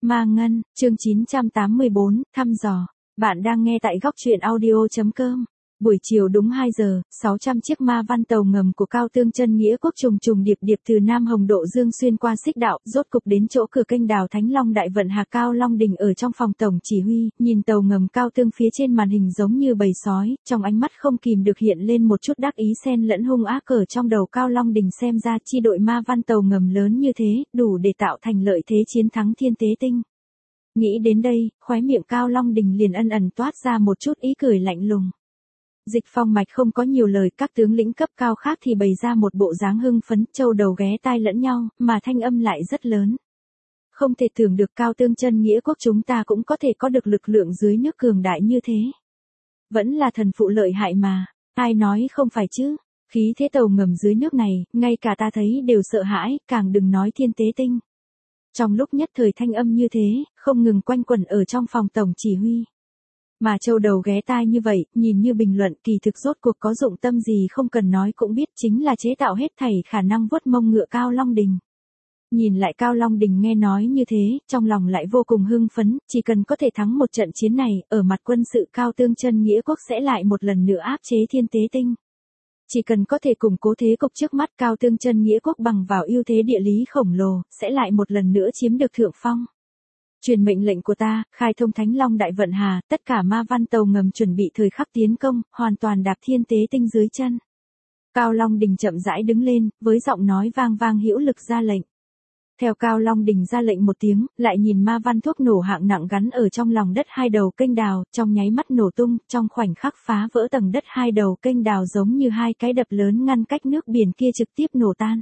Ma Ngân, chương 984, thăm dò. Bạn đang nghe tại góc truyện audio.com. Buổi chiều đúng 2 giờ, 600 chiếc ma văn tàu ngầm của Cao Tương Chân Nghĩa Quốc trùng trùng điệp điệp từ Nam Hồng Độ Dương xuyên qua xích đạo, rốt cục đến chỗ cửa kênh đào Thánh Long Đại Vận Hà Cao Long Đình ở trong phòng tổng chỉ huy, nhìn tàu ngầm Cao Tương phía trên màn hình giống như bầy sói, trong ánh mắt không kìm được hiện lên một chút đắc ý xen lẫn hung ác ở trong đầu Cao Long Đình, xem ra chi đội ma văn tàu ngầm lớn như thế, đủ để tạo thành lợi thế chiến thắng Thiên Tế Tinh. Nghĩ đến đây, khóe miệng Cao Long Đình liền ẩn ẩn toát ra một chút ý cười lạnh lùng. Dịch Phong mạch không có nhiều lời, các tướng lĩnh cấp cao khác thì bày ra một bộ dáng hưng phấn, châu đầu ghé tai lẫn nhau, mà thanh âm lại rất lớn. Không thể tưởng được Cao Tương Chân Nghĩa Quốc chúng ta cũng có thể có được lực lượng dưới nước cường đại như thế. Vẫn là thần phụ lợi hại mà, ai nói không phải chứ, khí thế tàu ngầm dưới nước này, ngay cả ta thấy đều sợ hãi, càng đừng nói Thiên Tế Tinh. Trong lúc nhất thời thanh âm như thế, không ngừng quanh quẩn ở trong phòng tổng chỉ huy. Mà châu đầu ghé tai như vậy, nhìn như bình luận, kỳ thực rốt cuộc có dụng tâm gì không cần nói cũng biết, chính là chế tạo hết thảy khả năng vuốt mông ngựa Cao Long Đình. Nhìn lại Cao Long Đình nghe nói như thế, trong lòng lại vô cùng hưng phấn, chỉ cần có thể thắng một trận chiến này, ở mặt quân sự Cao Tương Chân Nghĩa Quốc sẽ lại một lần nữa áp chế Thiên Tế Tinh. Chỉ cần có thể củng cố thế cục trước mắt, Cao Tương Chân Nghĩa Quốc bằng vào ưu thế địa lý khổng lồ, sẽ lại một lần nữa chiếm được thượng phong. Truyền mệnh lệnh của ta, khai thông Thánh Long Đại Vận Hà, tất cả ma văn tàu ngầm chuẩn bị thời khắc tiến công, hoàn toàn đạp Thiên Tế Tinh dưới chân. Cao Long Đình chậm rãi đứng lên, với giọng nói vang vang hữu lực ra lệnh. Theo Cao Long Đình ra lệnh một tiếng, lại nhìn ma văn thuốc nổ hạng nặng gắn ở trong lòng đất hai đầu kênh đào, trong nháy mắt nổ tung, trong khoảnh khắc phá vỡ tầng đất hai đầu kênh đào giống như hai cái đập lớn ngăn cách nước biển kia trực tiếp nổ tan.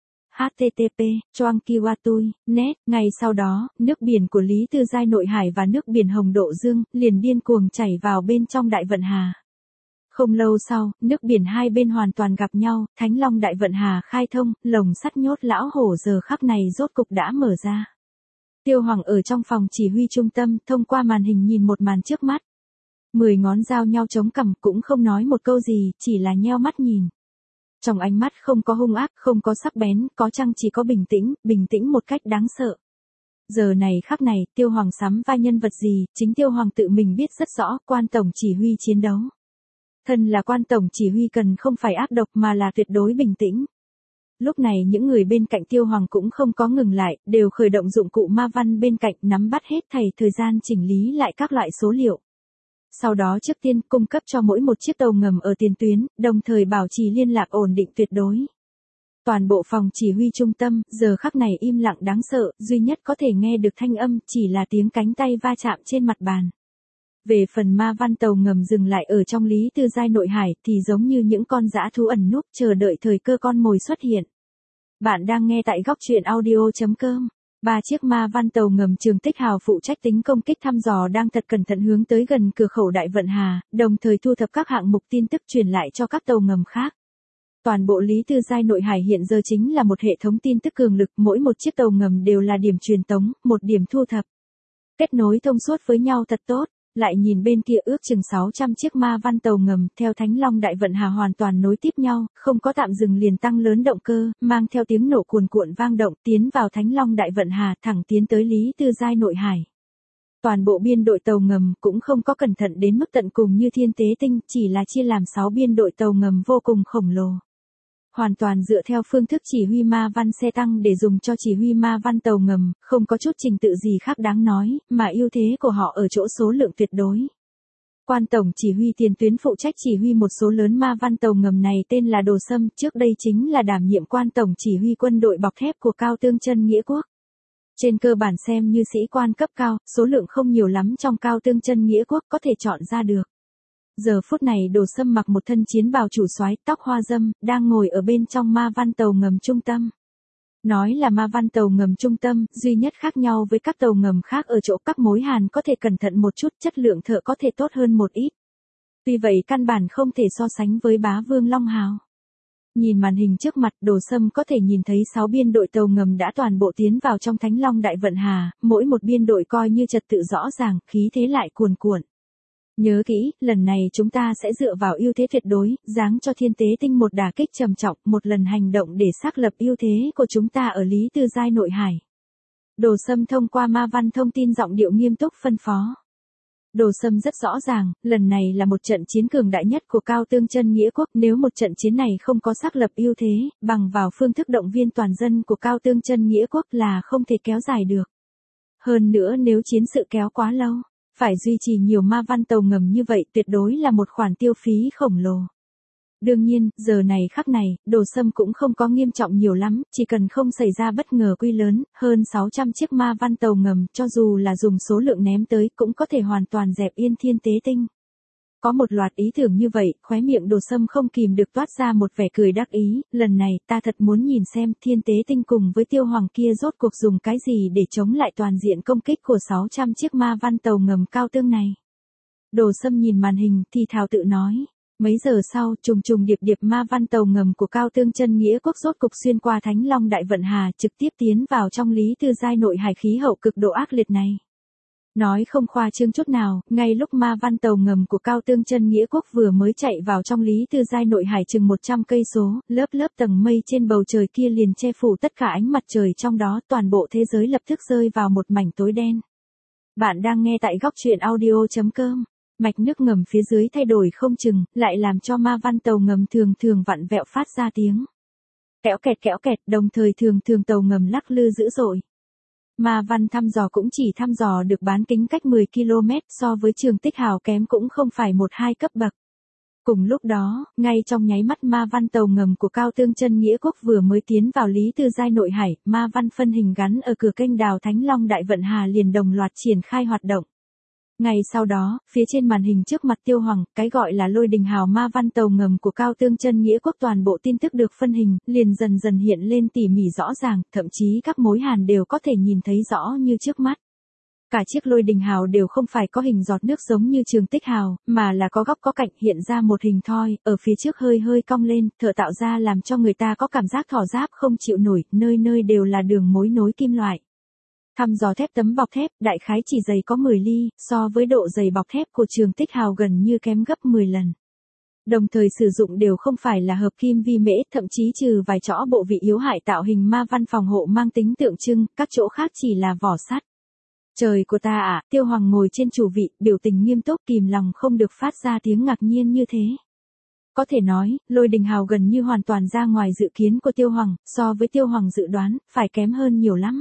http choang kiwatui net. Ngay sau đó, nước biển của Lý Tư Giai Nội Hải và nước biển Hồng Độ Dương liền điên cuồng chảy vào bên trong Đại Vận Hà. Không lâu sau, nước biển hai bên hoàn toàn gặp nhau, Thánh Long Đại Vận Hà khai thông, lồng sắt nhốt lão hổ giờ khắc này rốt cục đã mở ra. Tiêu Hoàng ở trong phòng chỉ huy trung tâm, thông qua màn hình nhìn một màn trước mắt. 10 ngón giao nhau chống cằm, cũng không nói một câu gì, chỉ là nheo mắt nhìn. Trong ánh mắt không có hung ác, không có sắc bén, có chăng chỉ có bình tĩnh một cách đáng sợ. Giờ này khắc này, Tiêu Hoàng sắm vai nhân vật gì, chính Tiêu Hoàng tự mình biết rất rõ, quan tổng chỉ huy chiến đấu. Thân là quan tổng chỉ huy cần không phải ác độc mà là tuyệt đối bình tĩnh. Lúc này những người bên cạnh Tiêu Hoàng cũng không có ngừng lại, đều khởi động dụng cụ ma văn bên cạnh, nắm bắt hết thảy thời gian chỉnh lý lại các loại số liệu. Sau đó trước tiên cung cấp cho mỗi một chiếc tàu ngầm ở tiền tuyến, đồng thời bảo trì liên lạc ổn định tuyệt đối. Toàn bộ phòng chỉ huy trung tâm, giờ khắc này im lặng đáng sợ, duy nhất có thể nghe được thanh âm, chỉ là tiếng cánh tay va chạm trên mặt bàn. Về phần ma văn tàu ngầm dừng lại ở trong Lý Tư Giai Nội Hải, thì giống như những con dã thú ẩn núp, chờ đợi thời cơ con mồi xuất hiện. Bạn đang nghe tại góc truyện audio.com. 3 chiếc ma văn tàu ngầm Trường Tích Hào phụ trách tính công kích thăm dò đang thật cẩn thận hướng tới gần cửa khẩu Đại Vận Hà, đồng thời thu thập các hạng mục tin tức truyền lại cho các tàu ngầm khác. Toàn bộ Lý Tư Giai Nội Hải hiện giờ chính là một hệ thống tin tức cường lực, mỗi một chiếc tàu ngầm đều là điểm truyền tống, một điểm thu thập. Kết nối thông suốt với nhau thật tốt. Lại nhìn bên kia ước chừng 600 chiếc ma văn tàu ngầm, theo Thánh Long Đại Vận Hà hoàn toàn nối tiếp nhau, không có tạm dừng liền tăng lớn động cơ, mang theo tiếng nổ cuồn cuộn vang động, tiến vào Thánh Long Đại Vận Hà, thẳng tiến tới Lý Tư Giai Nội Hải. Toàn bộ biên đội tàu ngầm cũng không có cẩn thận đến mức tận cùng như Thiên Tế Tinh, chỉ là chia làm 6 biên đội tàu ngầm vô cùng khổng lồ. Hoàn toàn dựa theo phương thức chỉ huy ma văn xe tăng để dùng cho chỉ huy ma văn tàu ngầm, không có chút trình tự gì khác đáng nói, mà ưu thế của họ ở chỗ số lượng tuyệt đối. Quan tổng chỉ huy tiền tuyến phụ trách chỉ huy một số lớn ma văn tàu ngầm này tên là Đồ Sâm, trước đây chính là đảm nhiệm quan tổng chỉ huy quân đội bọc thép của Cao Tương Chân Nghĩa Quốc. Trên cơ bản xem như sĩ quan cấp cao, số lượng không nhiều lắm trong Cao Tương Chân Nghĩa Quốc có thể chọn ra được. Giờ phút này Đồ Sâm mặc một thân chiến bào chủ soái, tóc hoa dâm, đang ngồi ở bên trong ma văn tàu ngầm trung tâm. Nói là ma văn tàu ngầm trung tâm, duy nhất khác nhau với các tàu ngầm khác ở chỗ các mối hàn có thể cẩn thận một chút, chất lượng thợ có thể tốt hơn một ít. Tuy vậy căn bản không thể so sánh với Bá Vương Long Hào. Nhìn màn hình trước mặt, Đồ Sâm có thể nhìn thấy 6 biên đội tàu ngầm đã toàn bộ tiến vào trong Thánh Long Đại Vận Hà, mỗi một biên đội coi như trật tự rõ ràng, khí thế lại cuồn cuộn. Nhớ kỹ, lần này chúng ta sẽ dựa vào ưu thế tuyệt đối, giáng cho Thiên Tế Tinh một đả kích trầm trọng, một lần hành động để xác lập ưu thế của chúng ta ở Lý Tư Giai Nội Hải. Đồ Sâm thông qua ma văn thông tin giọng điệu nghiêm túc phân phó. Đồ Sâm rất rõ ràng, lần này là một trận chiến cường đại nhất của Cao Tương Chân Nghĩa Quốc, nếu một trận chiến này không có xác lập ưu thế, bằng vào phương thức động viên toàn dân của Cao Tương Chân Nghĩa Quốc là không thể kéo dài được. Hơn nữa nếu chiến sự kéo quá lâu, phải duy trì nhiều ma văn tàu ngầm như vậy tuyệt đối là một khoản tiêu phí khổng lồ. Đương nhiên, giờ này khắc này, Đồ Sâm cũng không có nghiêm trọng nhiều lắm, chỉ cần không xảy ra bất ngờ quy lớn, hơn 600 chiếc ma văn tàu ngầm cho dù là dùng số lượng ném tới cũng có thể hoàn toàn dẹp yên Thiên Tế Tinh. Có một loạt ý tưởng như vậy, khóe miệng Đồ Sâm không kìm được toát ra một vẻ cười đắc ý, lần này ta thật muốn nhìn xem Thiên Tế Tinh cùng với Tiêu Hoàng kia rốt cuộc dùng cái gì để chống lại toàn diện công kích của 600 chiếc ma văn tàu ngầm cao tương này. Đồ Sâm nhìn màn hình thì thào tự nói. Mấy giờ sau, trùng trùng điệp điệp ma văn tàu ngầm của Cao Tương Chân Nghĩa Quốc rốt cục xuyên qua Thánh Long Đại Vận Hà trực tiếp tiến vào trong Lý Tư Giai nội hải khí hậu cực độ ác liệt này. Nói không khoa trương chút nào, ngay lúc ma văn tàu ngầm của Cao Tương Chân Nghĩa Quốc vừa mới chạy vào trong Lý Tư Giai nội hải chừng 100 cây số, lớp lớp tầng mây trên bầu trời kia liền che phủ tất cả ánh mặt trời trong đó, toàn bộ thế giới lập tức rơi vào một mảnh tối đen. Bạn đang nghe tại góc truyện audio.com. Mạch nước ngầm phía dưới thay đổi không chừng, lại làm cho ma văn tàu ngầm thường thường vặn vẹo phát ra tiếng kéo kẹt, đồng thời thường thường tàu ngầm lắc lư dữ dội. Ma văn thăm dò cũng chỉ thăm dò được bán kính cách 10 km, so với Trường Tích Hào kém cũng không phải 1-2 cấp bậc. Cùng lúc đó, ngay trong nháy mắt ma văn tàu ngầm của Cao Tương Chân Nghĩa Quốc vừa mới tiến vào Lý Tư Giai nội hải, ma văn phân hình gắn ở cửa kênh đào Thánh Long Đại Vận Hà liền đồng loạt triển khai hoạt động. Ngay sau đó, phía trên màn hình trước mặt Tiêu Hoàng, cái gọi là Lôi Đình Hào ma văn tàu ngầm của Cao Tương Chân Nghĩa Quốc toàn bộ tin tức được phân hình, liền dần dần hiện lên tỉ mỉ rõ ràng, thậm chí các mối hàn đều có thể nhìn thấy rõ như trước mắt. Cả chiếc Lôi Đình Hào đều không phải có hình giọt nước giống như Trường Tích Hào, mà là có góc có cạnh hiện ra một hình thoi, ở phía trước hơi hơi cong lên, thợ tạo ra làm cho người ta có cảm giác thỏ giáp không chịu nổi, nơi nơi đều là đường mối nối kim loại. Thăm dò thép tấm bọc thép, đại khái chỉ dày có 10 ly, so với độ dày bọc thép của Trường Tích Hào gần như kém gấp 10 lần. Đồng thời sử dụng đều không phải là hợp kim vi mễ, thậm chí trừ vài chỗ bộ vị yếu hại tạo hình ma văn phòng hộ mang tính tượng trưng, các chỗ khác chỉ là vỏ sắt. Trời của ta ạ, Tiêu Hoàng ngồi trên chủ vị, biểu tình nghiêm túc kìm lòng không được phát ra tiếng ngạc nhiên như thế. Có thể nói, Lôi Đình Hào gần như hoàn toàn ra ngoài dự kiến của Tiêu Hoàng, so với Tiêu Hoàng dự đoán, phải kém hơn nhiều lắm.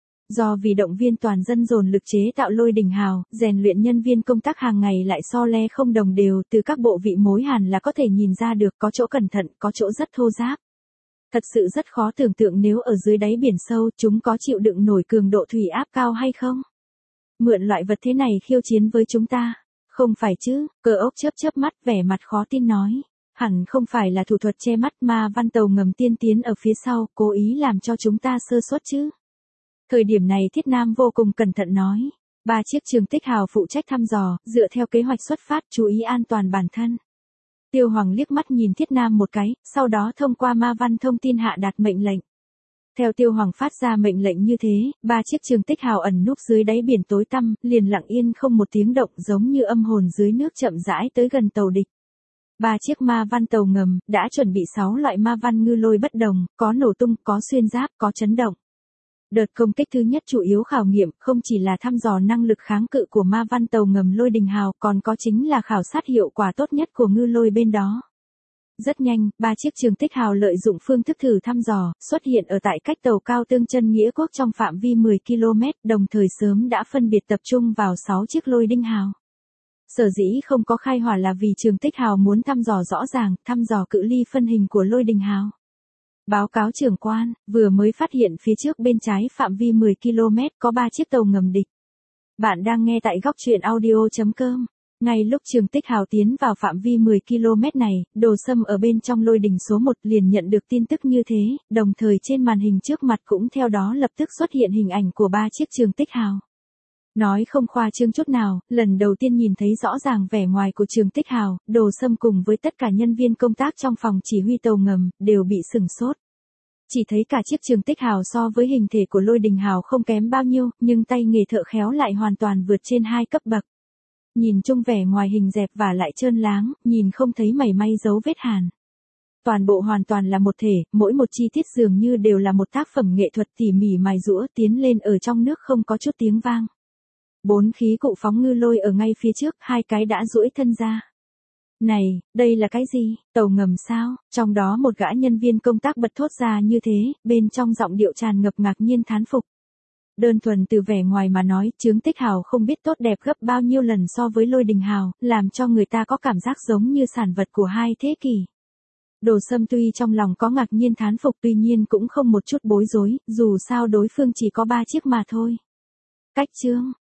Do vì động viên toàn dân dồn lực chế tạo Lôi Đình Hào, rèn luyện nhân viên công tác hàng ngày lại so le không đồng đều, từ các bộ vị mối hàn là có thể nhìn ra được, có chỗ cẩn thận, có chỗ rất thô ráp. Thật sự rất khó tưởng tượng nếu ở dưới đáy biển sâu, chúng có chịu đựng nổi cường độ thủy áp cao hay không. Mượn loại vật thế này khiêu chiến với chúng ta. Không phải chứ, Cơ Ốc chớp mắt vẻ mặt khó tin nói. Hẳn không phải là thủ thuật che mắt ma văn tàu ngầm tiên tiến ở phía sau, cố ý làm cho chúng ta sơ suất chứ. Thời điểm này Thiết Nam vô cùng cẩn thận nói. 3 chiếc Trường Tích Hào phụ trách thăm dò, dựa theo kế hoạch xuất phát, chú ý an toàn bản thân. Tiêu Hoàng liếc mắt nhìn Thiết Nam một cái, sau đó thông qua ma văn thông tin hạ đạt mệnh lệnh. Theo Tiêu Hoàng phát ra mệnh lệnh như thế, 3 chiếc Trường Tích Hào ẩn núp dưới đáy biển tối tăm, liền lặng yên không một tiếng động, giống như âm hồn dưới nước chậm rãi tới gần tàu địch. 3 chiếc ma văn tàu ngầm đã chuẩn bị 6 loại ma văn ngư lôi bất đồng, có nổ tung, có xuyên giáp, có chấn động. Đợt công kích thứ nhất chủ yếu khảo nghiệm không chỉ là thăm dò năng lực kháng cự của ma văn tàu ngầm Lôi Đình Hào, còn có chính là khảo sát hiệu quả tốt nhất của ngư lôi bên đó. Rất nhanh, 3 chiếc Trường Tích Hào lợi dụng phương thức thử thăm dò, xuất hiện ở tại cách tàu Cao Tương Chân Nghĩa Quốc trong phạm vi 10 km, đồng thời sớm đã phân biệt tập trung vào 6 chiếc Lôi Đinh Hào. Sở dĩ không có khai hỏa là vì Trường Tích Hào muốn thăm dò rõ ràng, thăm dò cự ly phân hình của Lôi Đình Hào. Báo cáo trưởng quan, vừa mới phát hiện phía trước bên trái phạm vi 10 km có 3 chiếc tàu ngầm địch. Bạn đang nghe tại góc truyện audio.com. Ngay lúc Trường Tích Hào tiến vào phạm vi 10 km này, Đồ Sâm ở bên trong Lôi Đình số 1 liền nhận được tin tức như thế, đồng thời trên màn hình trước mặt cũng theo đó lập tức xuất hiện hình ảnh của 3 chiếc Trường Tích Hào. Nói không khoa trương chút nào, lần đầu tiên nhìn thấy rõ ràng vẻ ngoài của Trường Tích Hào, Đồ Sâm cùng với tất cả nhân viên công tác trong phòng chỉ huy tàu ngầm, đều bị sửng sốt. Chỉ thấy cả chiếc Trường Tích Hào so với hình thể của Lôi Đình Hào không kém bao nhiêu, nhưng tay nghề thợ khéo lại hoàn toàn vượt trên 2 cấp bậc. Nhìn chung vẻ ngoài hình dẹp và lại trơn láng, nhìn không thấy mảy may dấu vết hàn. Toàn bộ hoàn toàn là một thể, mỗi một chi tiết dường như đều là một tác phẩm nghệ thuật tỉ mỉ mài giũa tiến lên ở trong nước không có chút tiếng vang. 4 khí cụ phóng ngư lôi ở ngay phía trước, 2 cái đã duỗi thân ra. Này, đây là cái gì? Tàu ngầm sao? Trong đó một gã nhân viên công tác bật thốt ra như thế, bên trong giọng điệu tràn ngập ngạc nhiên thán phục. Đơn thuần từ vẻ ngoài mà nói, Chướng Tích Hào không biết tốt đẹp gấp bao nhiêu lần so với Lôi Đình Hào, làm cho người ta có cảm giác giống như sản vật của 2 thế kỷ. Đồ Sâm tuy trong lòng có ngạc nhiên thán phục tuy nhiên cũng không một chút bối rối, dù sao đối phương chỉ có 3 chiếc mà thôi. Cách Chương